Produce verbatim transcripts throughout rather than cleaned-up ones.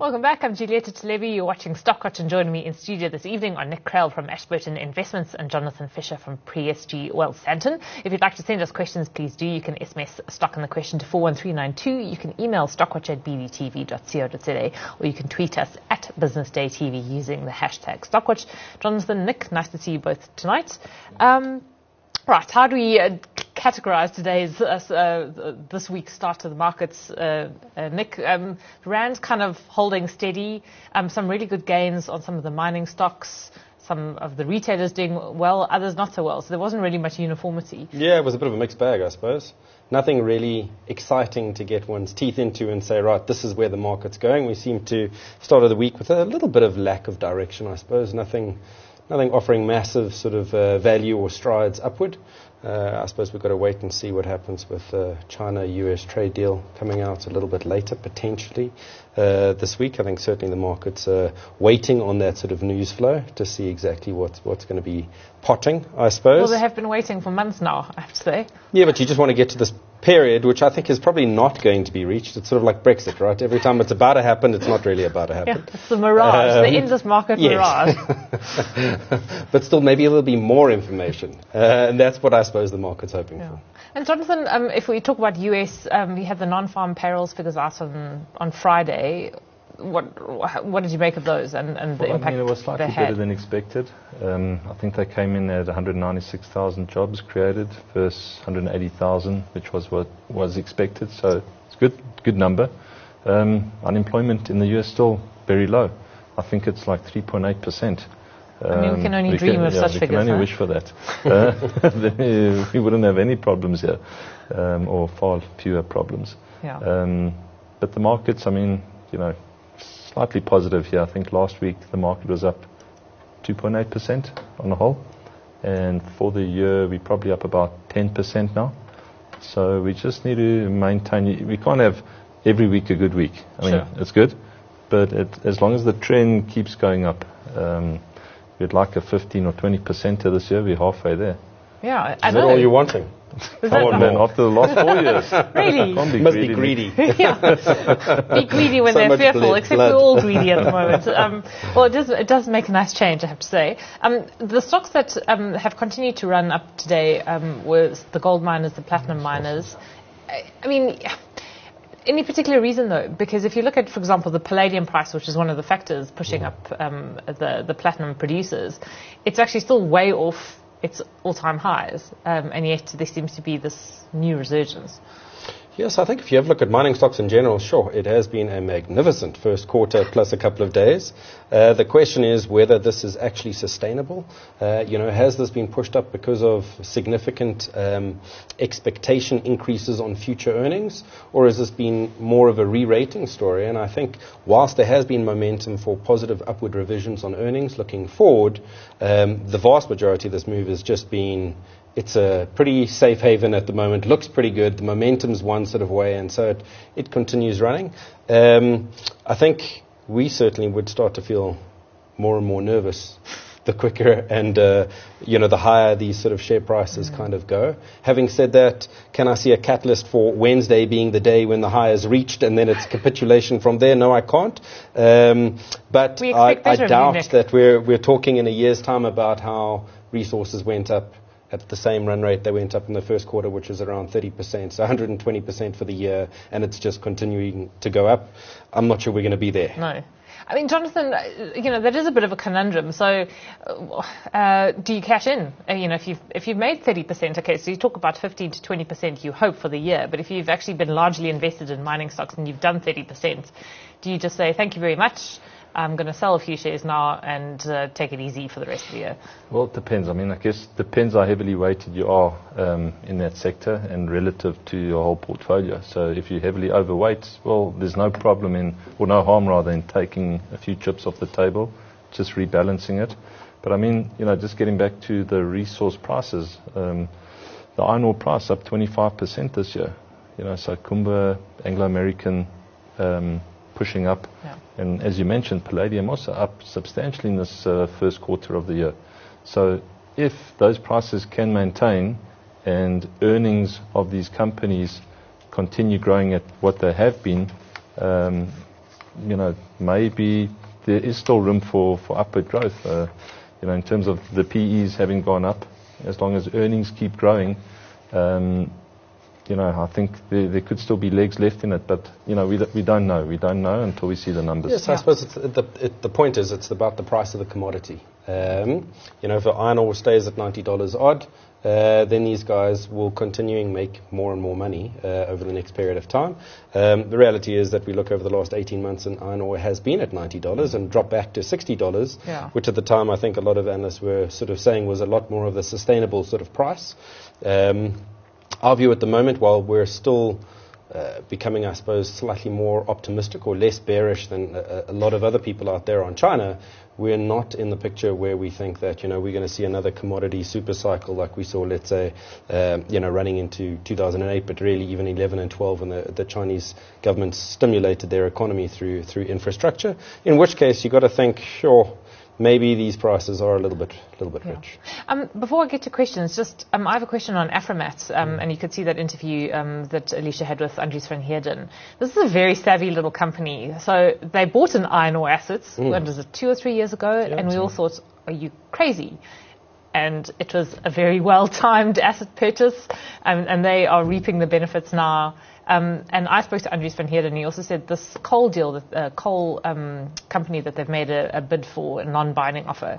Welcome back. I'm Julieta Telebi. You're watching Stockwatch, and joining me in studio this evening are Nick Krell from Ashburton Investments and Jonathan Fisher from Pre-S G Wealth Santon. If you'd like to send us questions, please do. You can S M S Stock in the Question to four one three nine two. You can email stockwatch at b b t v dot co dot z a, or you can tweet us at Business Day T V using the hashtag Stockwatch. Jonathan, Nick, nice to see you both tonight. Um, right, how do we uh, categorize today's uh, uh, this week's start of the markets? Uh, uh, Nick, um, Rand's kind of holding steady. Um, some really good gains on some of the mining stocks. Some of the retailers doing well, others not so well. So there wasn't really much uniformity. Yeah, it was a bit of a mixed bag, I suppose. Nothing really exciting to get one's teeth into and say, right, this is where the market's going. We seem to start the week with a little bit of lack of direction, I suppose. Nothing, nothing offering massive sort of uh, value or strides upward. Uh, I suppose we've got to wait and see what happens with the uh, China-U S trade deal coming out a little bit later, potentially, uh, this week. I think certainly the market's uh, waiting on that sort of news flow to see exactly what's, what's going to be potting, I suppose. Well, they have been waiting for months now, I have to say. Yeah, but you just want to get to this period, which I think is probably not going to be reached. It's sort of like Brexit, right? Every time it's about to happen, it's not really about to happen. Yeah, it's the mirage, um, the endless market yes. mirage. But still, maybe there'll be more information. Uh, and that's what I suppose the market's hoping yeah. for. And Jonathan, um, if we talk about U S, um, we had the non-farm payrolls figures out on, on Friday. What what did you make of those and, and the well, impact I mean, it was slightly they had? better than expected. Um, I think they came in at one hundred ninety-six thousand jobs created versus one hundred eighty thousand, which was what was expected. So it's good, good number. Um, unemployment in the U S still very low. I think it's like three point eight percent. Um, I mean, we can only we dream can, of yeah, such we figures. We can only huh? wish for that. uh, then we wouldn't have any problems here, um, or far fewer problems. Yeah. Um, but the markets, I mean, you know, slightly positive here. I think last week the market was up two point eight percent on the whole. And for the year, we're probably up about ten percent now. So we just need to maintain. We can't have every week a good week. I mean, sure. It's good. But it, as long as the trend keeps going up, um, we'd like a fifteen or twenty percent this year. We're halfway there. Yeah, Is I that know. all you're wanting? Come on, man, after the last four years. Really? Can't be Must greedy, be greedy. yeah. Be greedy when So they're much fearful, blood. except we're all greedy at the moment. Um, well, it does, it does make a nice change, I have to say. Um, the stocks that um, have continued to run up today um, were the gold miners, the platinum miners. I, I mean... Any particular reason, though? Because if you look at, for example, the palladium price, which is one of the factors pushing yeah. up um, the, the platinum producers, it's actually still way off its all-time highs, um, and yet there seems to be this new resurgence. Yes, I think if you have a look at mining stocks in general, sure, it has been a magnificent first quarter plus a couple of days. Uh, the question is whether this is actually sustainable. Uh, you know, has this been pushed up because of significant um, expectation increases on future earnings, or has this been more of a re-rating story? And I think whilst there has been momentum for positive upward revisions on earnings looking forward, um, the vast majority of this move has just been... It's a pretty safe haven at the moment. Looks pretty good. The momentum's one sort of way, and so it, it continues running. Um, I think we certainly would start to feel more and more nervous the quicker and, uh, you know, the higher these sort of share prices mm-hmm. kind of go. Having said that, can I see a catalyst for Wednesday being the day when the high is reached and then it's capitulation from there? No, I can't. Um, but I, I doubt that we're, we're talking in a year's time about how resources went up at the same run rate they went up in the first quarter, which was around thirty percent, so one hundred twenty percent for the year, and it's just continuing to go up. I'm not sure we're going to be there. No. I mean, Jonathan, you know, that is a bit of a conundrum. So uh, do you cash in? Uh, you know, if you've, if you've made thirty percent, okay, so you talk about fifteen to twenty percent you hope for the year, but if you've actually been largely invested in mining stocks and you've done thirty percent, do you just say, thank you very much, I'm going to sell a few shares now and uh, take it easy for the rest of the year? Well, it depends. I mean, I guess it depends how heavily weighted you are um, in that sector and relative to your whole portfolio. So if you're heavily overweight, well, there's no problem in, or no harm rather, in taking a few chips off the table, just rebalancing it. But I mean, you know, just getting back to the resource prices, um, the iron ore price up twenty-five percent this year. You know, so Kumba, Anglo American, um, pushing up. Yeah. And as you mentioned, palladium also up substantially in this uh, first quarter of the year. So if those prices can maintain and earnings of these companies continue growing at what they have been, um, you know, maybe there is still room for, for upward growth. Uh, you know, in terms of the P Es having gone up, as long as earnings keep growing, um, you know, I think there, there could still be legs left in it, but, you know, we, we don't know. We don't know until we see the numbers. Yes, I suppose it's the, it, the point is it's about the price of the commodity. Um, you know, if iron ore stays at ninety dollars odd, uh, then these guys will continuing make more and more money uh, over the next period of time. Um, the reality is that we look over the last eighteen months and iron ore has been at ninety dollars and dropped back to sixty dollars, yeah. which at the time I think a lot of analysts were sort of saying was a lot more of the sustainable sort of price. Um, Our view at the moment, while we're still uh, becoming, I suppose, slightly more optimistic or less bearish than a, a lot of other people out there on China, we're not in the picture where we think that, you know, we're going to see another commodity super cycle like we saw, let's say, um, you know, running into two thousand eight, but really even eleven and twelve when the, the Chinese government stimulated their economy through through infrastructure, in which case you've got to think, sure, maybe these prices are a little bit, little bit yeah. rich. Um, before I get to questions, just um, I have a question on Afromat, um, mm. and you could see that interview um, that Alicia had with Andries van Heerden. This is a very savvy little company. So they bought an iron ore assets, mm. when was it, two or three years ago, yeah, and we all thought, are you crazy? And it was a very well-timed asset purchase, um, and they are reaping the benefits now. Um, and I spoke to Andries van Heerden, and he also said this coal deal, the uh, coal um, company that they've made a, a bid for, a non-binding offer,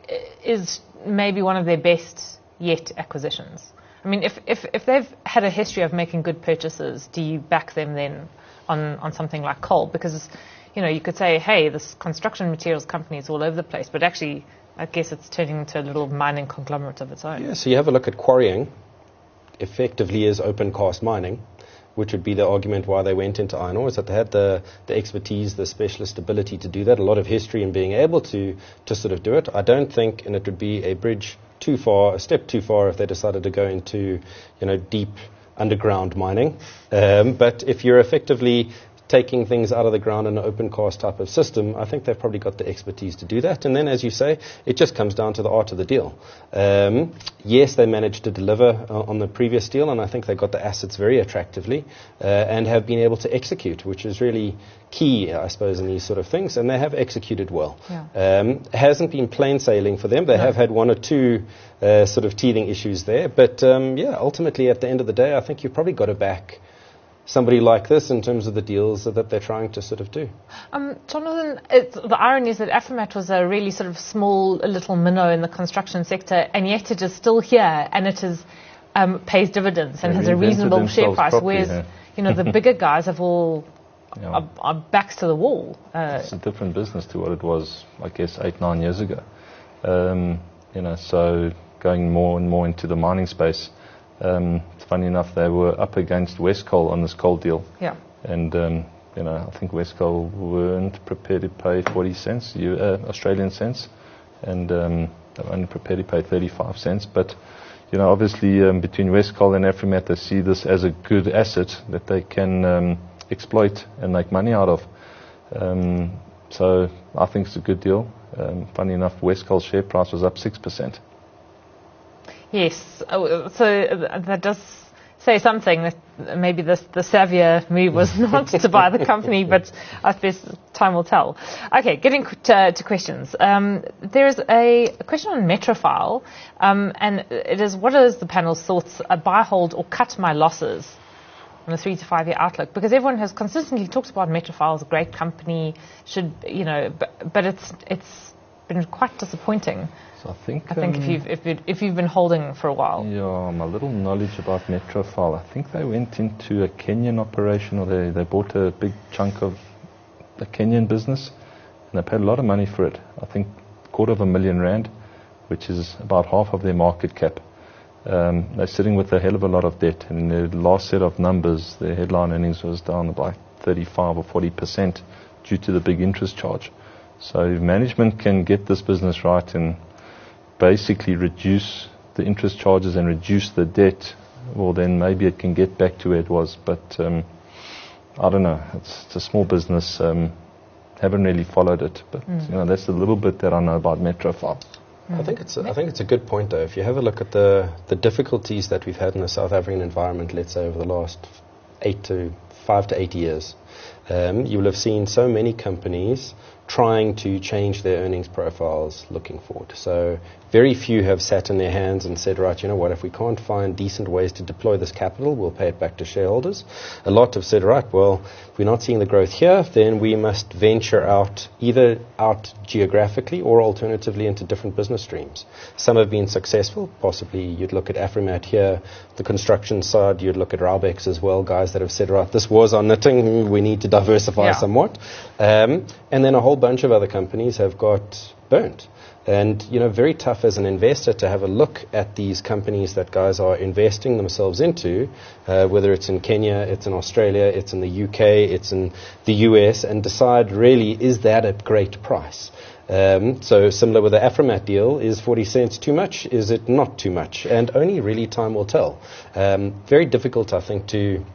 is maybe one of their best yet acquisitions. I mean, if, if, if they've had a history of making good purchases, do you back them then on, on something like coal? Because, you know, you could say, hey, this construction materials company is all over the place, but actually, I guess it's turning into a little mining conglomerate of its own. Yeah, so you have a look at quarrying, effectively is open cast mining, which would be the argument why they went into iron ore, is that they had the, the expertise, the specialist ability to do that, a lot of history in being able to, to sort of do it. I don't think, and it would be a bridge too far, a step too far if they decided to go into, you know, deep underground mining. Um, but if you're effectively taking things out of the ground in an open cast type of system, I think they've probably got the expertise to do that. And then, as you say, it just comes down to the art of the deal. Um, yes, they managed to deliver uh, on the previous deal, and I think they got the assets very attractively uh, and have been able to execute, which is really key, I suppose, in these sort of things. And they have executed well. Yeah. Um, it hasn't been plain sailing for them. They no. have had one or two uh, sort of teething issues there. But, um, yeah, ultimately, at the end of the day, I think you've probably got to back somebody like this in terms of the deals that they're trying to sort of do. Um, Jonathan, it's, the irony is that Afromat was a really sort of small little minnow in the construction sector, and yet it is still here, and it is um, pays dividends and they has a reasonable share price, properly, whereas yeah. you know the bigger guys have all yeah. are, are backs to the wall. Uh, it's a different business to what it was, I guess, eight, nine years ago. Um, you know, so going more and more into the mining space. Um, funny enough, they were up against Westcoal on this coal deal. Yeah. And, um, you know, I think Westcoal weren't prepared to pay forty cents, uh, Australian cents, and um, they were only prepared to pay thirty-five cents. But, you know, obviously um, between Westcoal and Afromat, they see this as a good asset that they can um, exploit and make money out of. Um, so I think it's a good deal. Um, funny enough, Westcoal's share price was up six percent. Yes, so that does say something that maybe this, the savvier move was not to buy the company, but I suppose time will tell. Okay, getting to, to questions. Um, there is a, a question on Metrofile, um, and it is, what is the panel's thoughts, uh, buy, hold, or cut my losses on a three to five year outlook? Because everyone has consistently talked about Metrofile as a great company, should, you know, but, but it's it's been quite disappointing. So I think, I think um, if you've if, you, if you've been holding for a while. Yeah, my little knowledge about Metrofile. I think they went into a Kenyan operation, or they, they bought a big chunk of the Kenyan business, and they paid a lot of money for it. I think a quarter of a million rand, which is about half of their market cap. Um, they're sitting with a hell of a lot of debt, and in their last set of numbers, their headline earnings was down by thirty-five or forty percent due to the big interest charge. So if management can get this business right and basically reduce the interest charges and reduce the debt, well, then maybe it can get back to where it was. But um, I don't know. It's, it's a small business. Um, haven't really followed it, but mm. you know, that's a little bit that I know about Metrofile. Mm. I think it's a, I think it's a good point, though. If you have a look at the the difficulties that we've had in the South African environment, let's say over the last eight to five to eight years, Um, you will have seen so many companies trying to change their earnings profiles looking forward. So very few have sat in their hands and said, right, you know what, if we can't find decent ways to deploy this capital, we'll pay it back to shareholders. A lot have said, right, well, if we're not seeing the growth here, then we must venture out, either out geographically or alternatively into different business streams. Some have been successful. Possibly you'd look at Afrimat here, the construction side, you'd look at Raubex as well, guys that have said, right, this was our knitting, we need to diversify yeah. somewhat. Um, and then a whole bunch of other companies have got burnt. And, you know, very tough as an investor to have a look at these companies that guys are investing themselves into, uh, whether it's in Kenya, it's in Australia, it's in the U K, it's in the U S, and decide really, is that a great price? Um, so similar with the Afrimat deal, is forty cents too much? Is it not too much? And only really time will tell. Um, very difficult, I think, to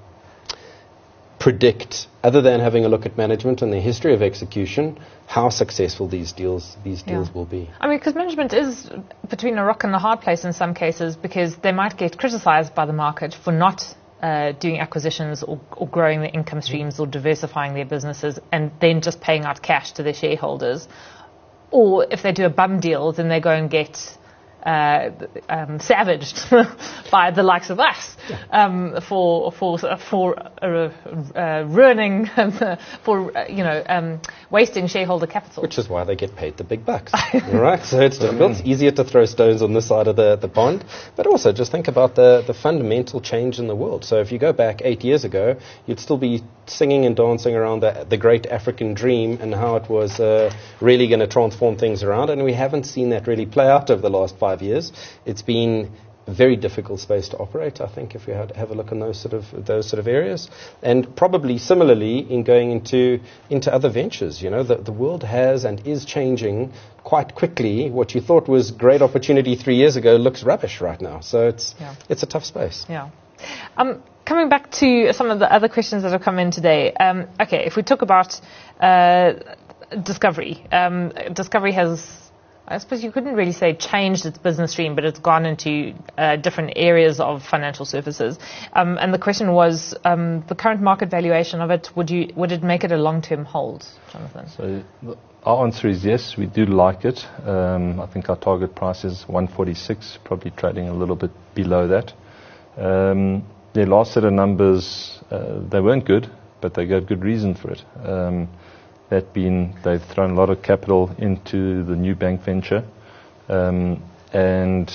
predict, other than having a look at management and the history of execution, how successful these deals these deals yeah. will be. I mean, because management is between a rock and a hard place in some cases, because they might get criticized by the market for not uh, doing acquisitions or, or growing their income streams or diversifying their businesses, and then just paying out cash to their shareholders. Or if they do a bum deal, then they go and get Uh, um, savaged by the likes of us um, for for for uh, uh, ruining for uh, you know um, wasting shareholder capital. Which is why they get paid the big bucks, right? So it's difficult. It's easier to throw stones on this side of the, the pond, but also just think about the the fundamental change in the world. So if you go back eight years ago, you'd still be singing and dancing around the, the great African dream and how it was uh, really going to transform things around, and we haven't seen that really play out over the last five years. It's been a very difficult space to operate, I think, if we had have a look in those sort of those sort of areas. And probably similarly in going into into other ventures. You know, the, the world has and is changing quite quickly. What you thought was great opportunity three years ago looks rubbish right now. So it's yeah. it's a tough space. Yeah. Um, coming back to some of the other questions that have come in today. Um, okay, if we talk about uh, Discovery, um, Discovery has, I suppose you couldn't really say changed its business stream, but it's gone into uh, different areas of financial services. Um, and the question was, um, the current market valuation of it, would you would it make it a long-term hold, Jonathan? So our answer is yes, we do like it. Um, I think our target price is one forty-six, probably trading a little bit below that. Um, their last set of numbers, uh, they weren't good, but they got good reason for it. Um, that being, they've thrown a lot of capital into the new bank venture, um, and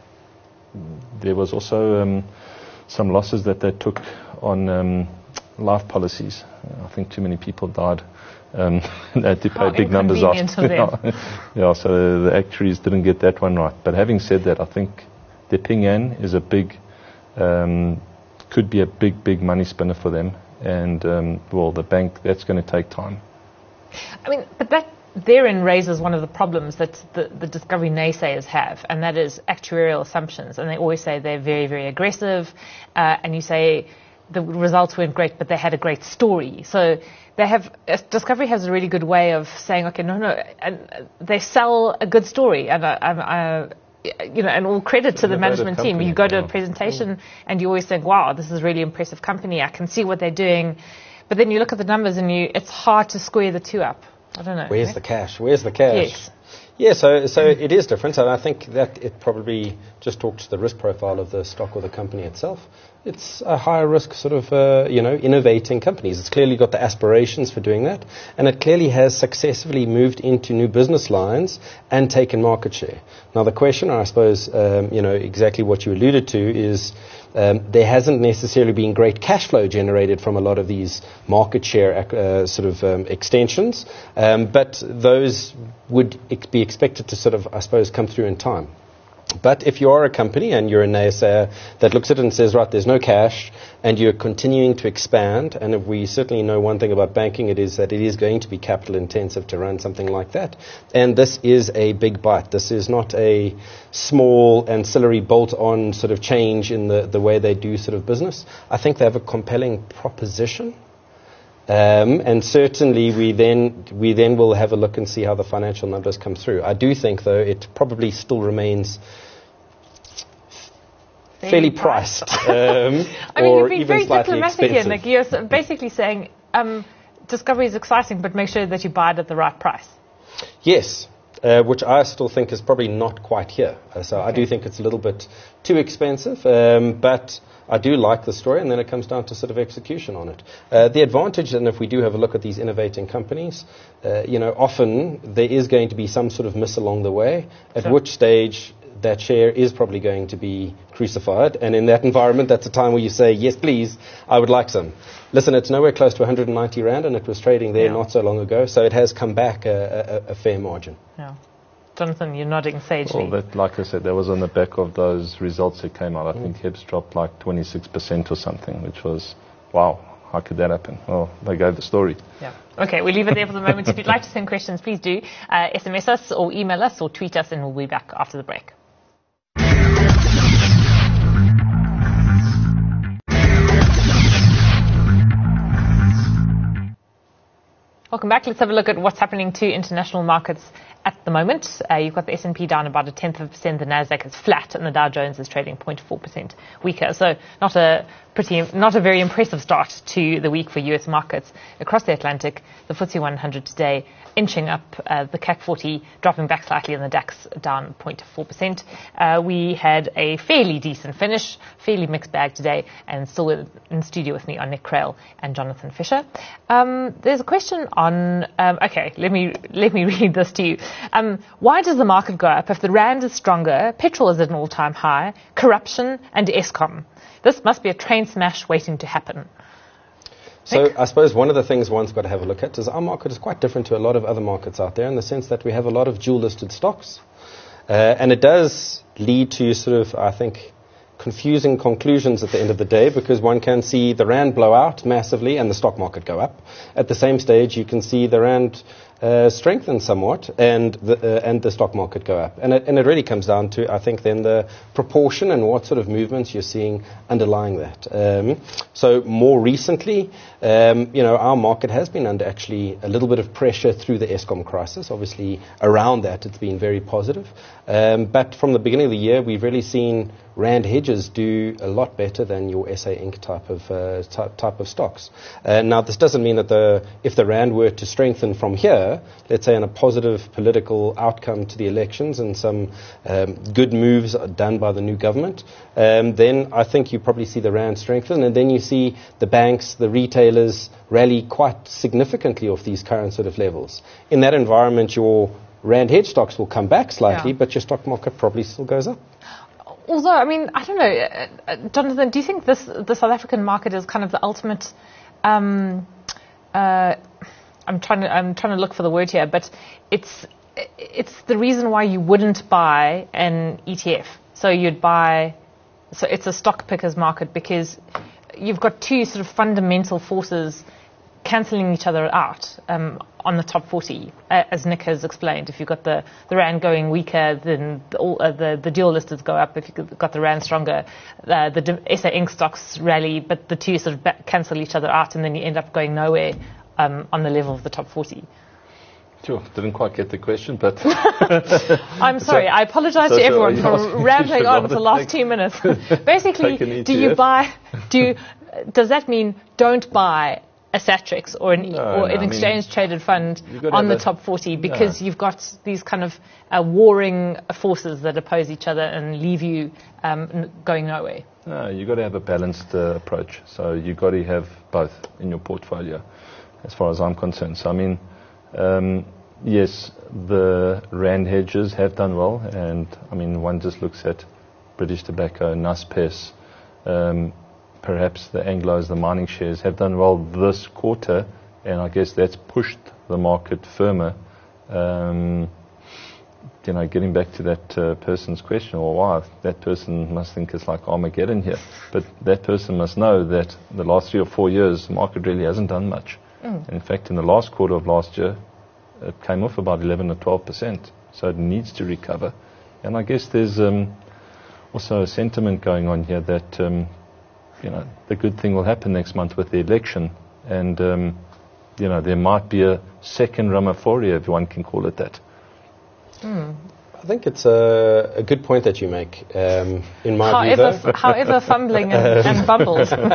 there was also um, some losses that they took on um, life policies. I think too many people died. Um, they had to pay How big numbers off. inconvenient. Yeah, so the actuaries didn't get that one right. But having said that, I think the Ping An is a big, um, could be a big, big money spinner for them. And, um, well, the bank, that's going to take time. I mean, but that therein raises one of the problems that the, the Discovery naysayers have, and that is actuarial assumptions. And they always say they're very, very aggressive, uh, and you say the results weren't great, but they had a great story. So they have, uh, Discovery has a really good way of saying, okay, no, no, and they sell a good story, and I, I, I you know, and all credit to the management team. You go to a presentation and you always think, wow, this is a really impressive company. I can see what they're doing. But then you look at the numbers and you, it's hard to square the two up. I don't know. Where's right? the cash? Where's the cash? Yes. Yeah, so so it is different, and I think that it probably just talks to the risk profile of the stock or the company itself. It's a higher risk sort of, uh, you know, innovating companies. It's clearly got the aspirations for doing that, and it clearly has successfully moved into new business lines and taken market share. Now, the question, I suppose, um, you know, exactly what you alluded to is um, there hasn't necessarily been great cash flow generated from a lot of these market share uh, sort of um, extensions, um, but those would ex- be expected to sort of, I suppose, come through in time. But if you are a company and you're a naysayer that looks at it and says, right, there's no cash, and you're continuing to expand, and if we certainly know one thing about banking, it is that it is going to be capital intensive to run something like that. And this is a big bite. This is not a small ancillary bolt-on sort of change in the, the way they do sort of business. I think they have a compelling proposition. Um, and certainly we then we then will have a look and see how the financial numbers come through. I do think, though, it probably still remains fairly, fairly priced, um, I mean, or you've been even very slightly diplomatic expensive. here, Nick. You're basically saying um, Discovery is exciting, but make sure that you buy it at the right price. Yes. Uh, which I still think is probably not quite here. Uh, so okay. I do think it's a little bit too expensive, um, but I do like the story, and then it comes down to sort of execution on it. Uh, the advantage, and if we do have a look at these innovating companies, uh, you know, often there is going to be some sort of miss along the way, at sure. which stage that share is probably going to be crucified. And in that environment, that's a time where you say, yes, please, I would like some. Listen, it's nowhere close to one hundred ninety rand, and it was trading there yeah. not so long ago, so it has come back a, a, a fair margin. Yeah. Jonathan, you're nodding sagely. Well, that, like I said, that was on the back of those results that came out. I mm. think H E B S dropped like twenty-six percent or something, which was, wow, how could that happen? Well, they gave the story. Yeah. Okay, we'll leave it there for the moment. If you'd like to send questions, please do. Uh, S M S us or email us or tweet us, and we'll be back after the break. Welcome back. Let's have a look at what's happening to international markets at the moment. Uh, you've got the S and P down about a tenth of a percent. The Nasdaq is flat, and the Dow Jones is trading zero point four percent weaker. So not a pretty, not a very impressive start to the week for U S markets across the Atlantic. The F T S E one hundred today inching up, uh, the C A C forty dropping back slightly, and the DAX down zero point four percent. Uh, we had a fairly decent finish, fairly mixed bag today, and still in, in studio with me are Nick Krell and Jonathan Fisher. Um, there's a question on, um, okay, let me let me read this to you. Um, why does the market go up if the rand is stronger, petrol is at an all-time high, corruption, and Eskom? This must be a train smash waiting to happen. So Nick? I suppose one of the things one's got to have a look at is our market is quite different to a lot of other markets out there in the sense that we have a lot of dual-listed stocks. Uh, and it does lead to sort of, I think, confusing conclusions at the end of the day, because one can see the rand blow out massively and the stock market go up. At the same stage, you can see the rand uh, strengthen somewhat and the, uh, and the stock market go up. And it, and it really comes down to, I think, then the proportion and what sort of movements you're seeing underlying that. Um, so more recently, um, you know, our market has been under actually a little bit of pressure through the Eskom crisis. Obviously, around that, it's been very positive. Um, but from the beginning of the year, we've really seen rand hedges do a lot better than your S A Inc type of uh, type, type of stocks. Uh, now, this doesn't mean that the if the rand were to strengthen from here, let's say in a positive political outcome to the elections and some um, good moves done by the new government, um, then I think you probably see the rand strengthen, and then you see the banks, the retailers rally quite significantly off these current sort of levels. In that environment, your rand hedge stocks will come back slightly, yeah. but your stock market probably still goes up. Although, I mean, I don't know, uh, uh, Jonathan, do you think this the South African market is kind of the ultimate? Um, uh, I'm trying to I'm trying to look for the word here, but it's it's the reason why you wouldn't buy an E T F. So you'd buy, so it's a stock pickers market because you've got two sort of fundamental forces cancelling each other out um, on the top forty, uh, as Nick has explained. If you've got the, the rand going weaker, then the, all, uh, the, the dual listeds go up. If you've got the rand stronger, uh, the S A Inc stocks rally, but the two sort of ba- cancel each other out, and then you end up going nowhere um, on the level of the top forty. Sure, didn't quite get the question, but... I'm sorry, so, I apologise so, to everyone so for rambling on for the last two minutes. Basically, do you buy, do you, does that mean don't buy a Satrix or an, no, or no, an exchange-traded fund on the top forty because no. you've got these kind of uh, warring forces that oppose each other and leave you um, n- going nowhere? No, you've got to have a balanced uh, approach. So you've got to have both in your portfolio, as far as I'm concerned. So, I mean, um, yes, the rand hedges have done well, and, I mean, one just looks at British Tobacco, Naspers, um, perhaps the Anglos, the mining shares, have done well this quarter, and I guess that's pushed the market firmer. Um, you know, getting back to that uh, person's question, well, wow, that person must think it's like Armageddon here. But that person must know that the last three or four years, the market really hasn't done much. Mm. In fact, in the last quarter of last year, it came off about eleven or twelve percent. So it needs to recover. And I guess there's um, also a sentiment going on here that... Um, You know, the good thing will happen next month with the election, and um, you know, there might be a second Ramaphosa, if one can call it that. Mm. I think it's a, a good point that you make. Um, in my however, view, though, f- however fumbling and, and bumbled. uh,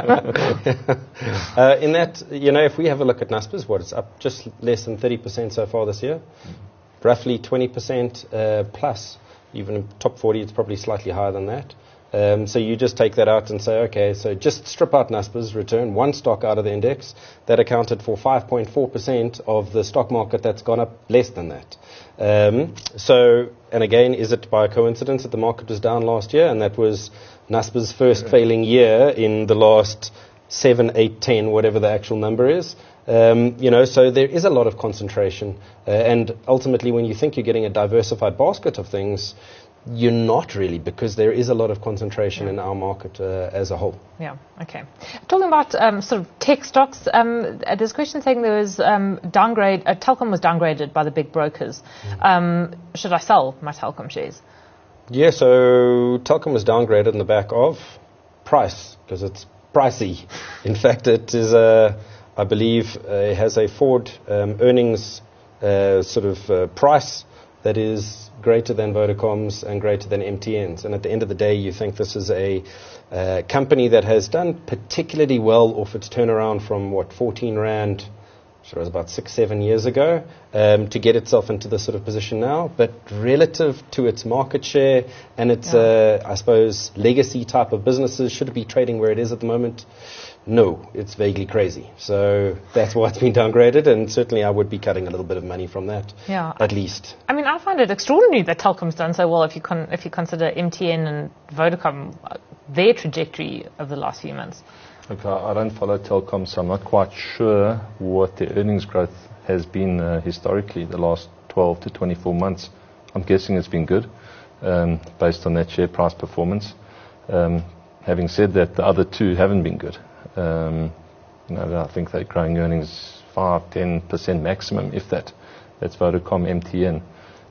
in that, you know, if we have a look at Naspers, what it's up just less than thirty percent so far this year, roughly twenty percent uh, plus. Even in top forty, it's probably slightly higher than that. Um, so you just take that out and say, okay, so just strip out Naspers, return one stock out of the index that accounted for five point four percent of the stock market that's gone up less than that. Um, so, and again, is it by coincidence that the market was down last year and that was Naspers' first yeah. failing year in the last seven, eight, ten, whatever the actual number is? Um, you know, so there is a lot of concentration. Uh, and ultimately, when you think you're getting a diversified basket of things, you're not really, because there is a lot of concentration yeah. in our market uh, as a whole. Yeah, okay. Talking about um, sort of tech stocks, um, there's a question saying there was um, downgrade, uh, Telkom was downgraded by the big brokers. Mm. Um, should I sell my Telkom shares? Yeah, so Telkom was downgraded on the back of price, because it's pricey. In fact, it is, uh, I believe, uh, it has a forward um, earnings uh, sort of uh, price that is greater than Vodacom's and greater than M T N's. And at the end of the day, you think this is a uh, company that has done particularly well off its turnaround from, what, fourteen rand, so it was about six, seven years ago, um, to get itself into this sort of position now. But relative to its market share and its, yeah. uh, I suppose, legacy type of businesses, should it be trading where it is at the moment? No, it's vaguely crazy. So that's why it's been downgraded, and certainly I would be cutting a little bit of money from that, yeah. at least. I mean, I find it extraordinary that Telkom's done so well if you con- if you consider M T N and Vodacom, uh, their trajectory of the last few months. Okay, I don't follow Telkom, so I'm not quite sure what the earnings growth has been uh, historically the last twelve to twenty-four months. I'm guessing it's been good, um, based on that share price performance. Um, having said that, the other two haven't been good. Um, you know, I think they're growing earnings five, ten percent maximum, if that. That's Vodacom, M T N.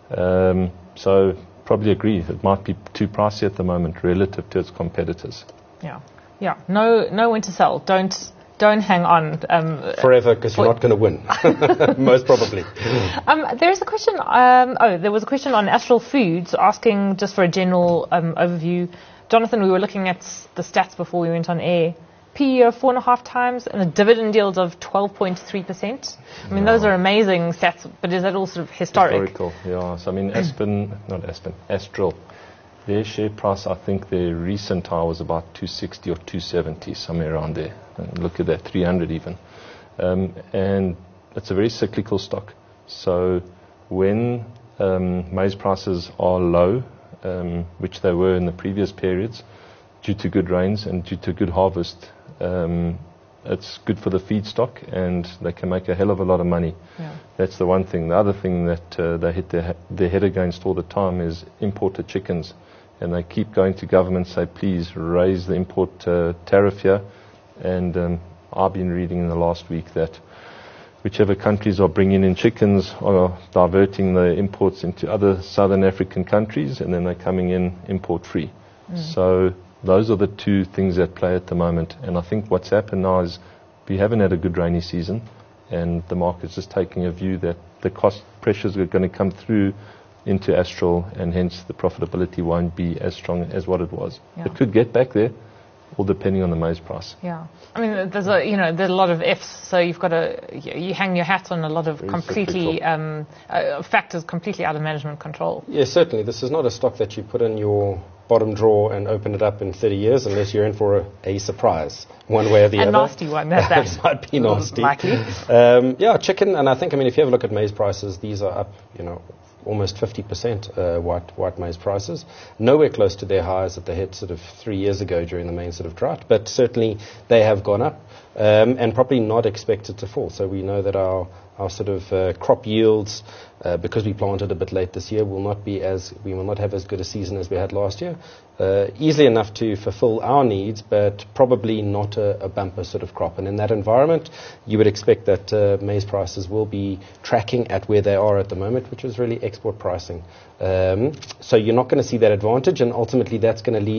Um, so probably agree. It might be too pricey at the moment relative to its competitors. Yeah, yeah. No, no when to sell. Don't, don't hang on um, forever, because you're not going to win. Most probably. Um, there is a question. Um, oh, there was a question on Astral Foods asking just for a general um, overview. Jonathan, we were looking at the stats before we went on air. P E of four and a half times and a dividend yield of twelve point three percent. I mean, no. those are amazing stats, but is that all sort of historic? Historical, yeah. So, I mean, Aspen, not Aspen, Astral, their share price, I think their recent high was about two sixty or two seventy, somewhere around there. And look at that, three hundred even. Um, and it's a very cyclical stock. So when um, maize prices are low, um, which they were in the previous periods, due to good rains and due to good harvest, um, it's good for the feedstock, and they can make a hell of a lot of money. Yeah. That's the one thing. The other thing that uh, they hit their, ha- their head against all the time is imported chickens, and they keep going to government, say, please raise the import uh, tariff here. And um, I've been reading in the last week that whichever countries are bringing in chickens are diverting the imports into other southern African countries, and then they're coming in import-free. Mm. So those are the two things that play at the moment. And I think what's happened now is we haven't had a good rainy season, and the market's just taking a view that the cost pressures are going to come through into Astral, and hence the profitability won't be as strong as what it was. Yeah. It could get back there, all depending on the maize price. Yeah, I mean, there's a you know there's a lot of ifs, so you've got to you hang your hat on a lot of Very completely um, uh, factors completely out of management control. Yeah, certainly. This is not a stock that you put in your bottom drawer and open it up in thirty years, unless you're in for a, a surprise, one way or the a other. A nasty one, that's that. It might be nasty. Likely. Um, yeah, chicken, and I think, I mean, if you have a look at maize prices, these are up, you know, almost fifty percent uh, white white maize prices. Nowhere close to their highs that they hit sort of three years ago during the main sort of drought, but certainly they have gone up, um, and probably not expected to fall. So we know that our our sort of uh, crop yields, uh, because we planted a bit late this year, will not be as we will not have as good a season as we had last year. Uh, easily enough to fulfill our needs, but probably not a, a bumper sort of crop. And in that environment, you would expect that uh, maize prices will be tracking at where they are at the moment, which is really export pricing. Um, so you're not going to see that advantage, and ultimately that's going to lead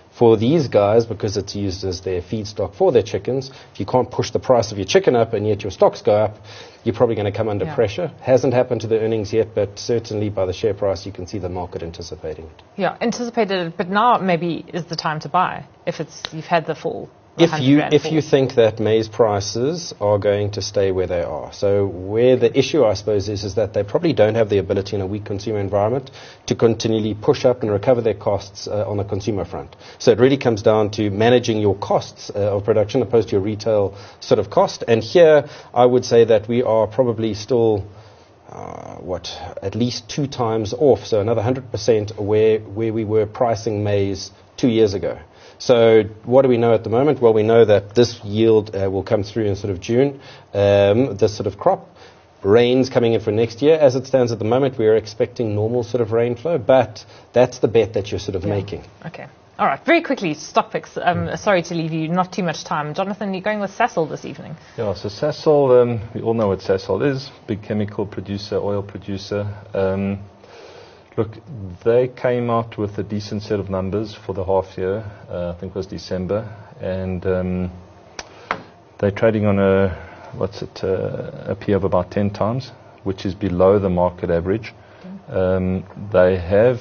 For these guys, because it's used as their feedstock for their chickens, if you can't push the price of your chicken up and yet your stocks go up, you're probably going to come under yeah. pressure. Hasn't happened to the earnings yet, but certainly by the share price, you can see the market anticipating it. Yeah, anticipated it, but now maybe is the time to buy if it's you've had the fall. If you if you think that maize prices are going to stay where they are. So where the issue, I suppose, is, is that they probably don't have the ability in a weak consumer environment to continually push up and recover their costs uh, on the consumer front. So it really comes down to managing your costs uh, of production opposed to your retail sort of cost. And here I would say that we are probably still Uh, what, at least two times off, so another one hundred percent where, where we were pricing maize two years ago. So what do we know at the moment? Well, we know that this yield uh, will come through in sort of June, um, this sort of crop. Rain's coming in for next year. As it stands at the moment, we are expecting normal sort of rainflow, but that's the bet that you're sort of yeah. making. Okay. All right. Very quickly, stock picks. Um, sorry to leave you not too much time. Jonathan, you're going with Sasol this evening. Yeah, so Sasol, um, we all know what Sasol is, big chemical producer, oil producer. Um, look, they came out with a decent set of numbers for the half year, uh, I think it was December, and um, they're trading on a, what's it, uh, a P of about ten times, which is below the market average. Okay. Um, they have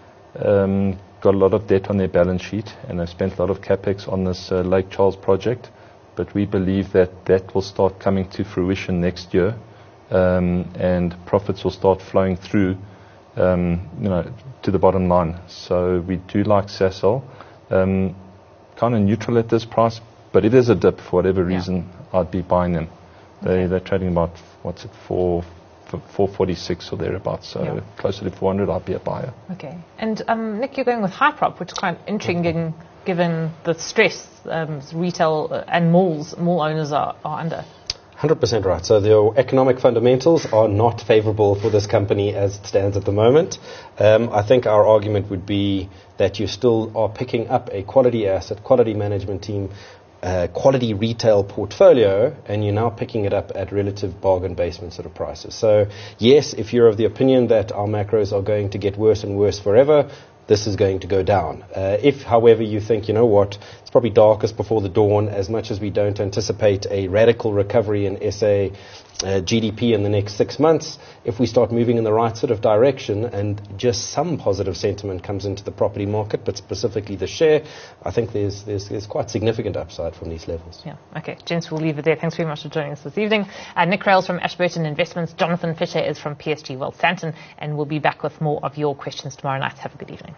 um, got a lot of debt on their balance sheet, and they've spent a lot of capex on this uh, Lake Charles project, but we believe that that will start coming to fruition next year, um, and profits will start flowing through, um, you know, to the bottom line. So we do like Sasol, um, kind of neutral at this price, but if there's a dip for whatever reason, yeah. I'd be buying them. They, okay. They're trading about, what's it, four, four forty-six or thereabouts, so yeah. closer to four hundred, I'd be a buyer. Okay. And um, Nick, you're going with Hyprop, which is quite intriguing given the stress um, retail and malls, mall owners are, are under. one hundred percent right. So the economic fundamentals are not favorable for this company as it stands at the moment. Um, I think our argument would be that you still are picking up a quality asset, quality management team, Uh, quality retail portfolio, and you're now picking it up at relative bargain basement sort of prices. So yes, if you're of the opinion that our macros are going to get worse and worse forever, this is going to go down. Uh, if, however, you think, you know what, it's probably darkest before the dawn, as much as we don't anticipate a radical recovery in S A uh, G D P in the next six months, if we start moving in the right sort of direction and just some positive sentiment comes into the property market, but specifically the share, I think there's there's, there's quite significant upside from these levels. Yeah. Okay. Gents, we'll leave it there. Thanks very much for joining us this evening. Uh, Nick Rales from Ashburton Investments. Jonathan Fisher is from P S G Wealth Sandton, and we'll be back with more of your questions tomorrow night. Have a good evening.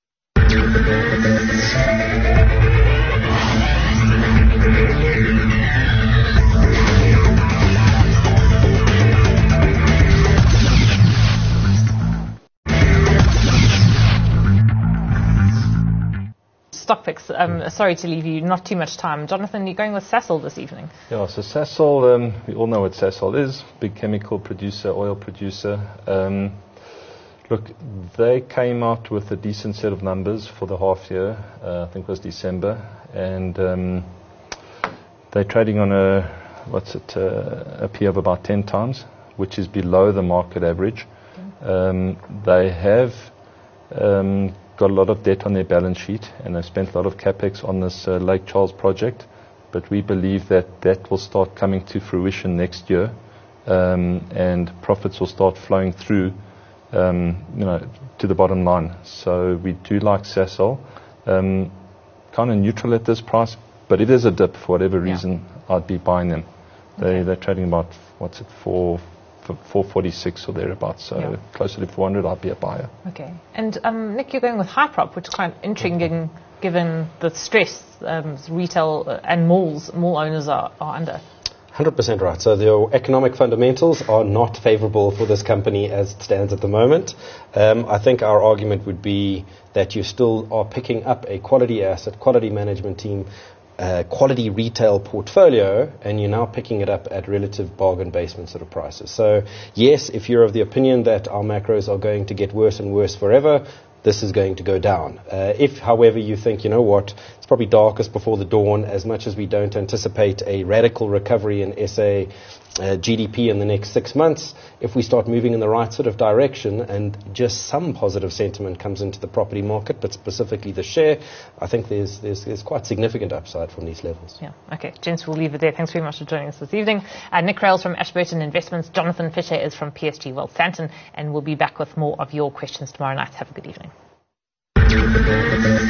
Stock picks. Um, sorry to leave you not too much time. Jonathan, you're going with Sasol this evening. Yeah, so Sasol, um, we all know what Sasol is, big chemical producer, oil producer. Um, look, they came out with a decent set of numbers for the half year, uh, I think it was December, and um, they're trading on a, what's it, uh, a P of about ten times, which is below the market average. Okay. Um, they have um, got a lot of debt on their balance sheet, and they've spent a lot of capex on this uh, Lake Charles project, but we believe that that will start coming to fruition next year, um, and profits will start flowing through, um, you know, to the bottom line. So we do like Sasol, um, kind of neutral at this price, but if there's a dip for whatever reason, yeah. I'd be buying them. They, okay. They're trading about, what's it, four four forty-six or thereabouts, so yeah. closer to four hundred, I'd be a buyer. Okay. And um, Nick, you're going with Hyprop, which is quite intriguing given the stress um, retail and malls, mall owners are, are under. one hundred percent right. So the economic fundamentals are not favorable for this company as it stands at the moment. Um, I think our argument would be that you still are picking up a quality asset, quality management team, Uh, quality retail portfolio, and you're now picking it up at relative bargain basement sort of prices. So yes, if you're of the opinion that our macros are going to get worse and worse forever, this is going to go down. Uh, if, however, you think, you know what, it's probably darkest before the dawn, as much as we don't anticipate a radical recovery in S A uh, G D P in the next six months, if we start moving in the right sort of direction and just some positive sentiment comes into the property market, but specifically the share, I think there's, there's, there's quite significant upside from these levels. Yeah, okay. Gents, we'll leave it there. Thanks very much for joining us this evening. Uh, Nick Rales from Ashburton Investments, Jonathan Fisher is from P S G Wealth Sandton, and we'll be back with more of your questions tomorrow night. Have a good evening.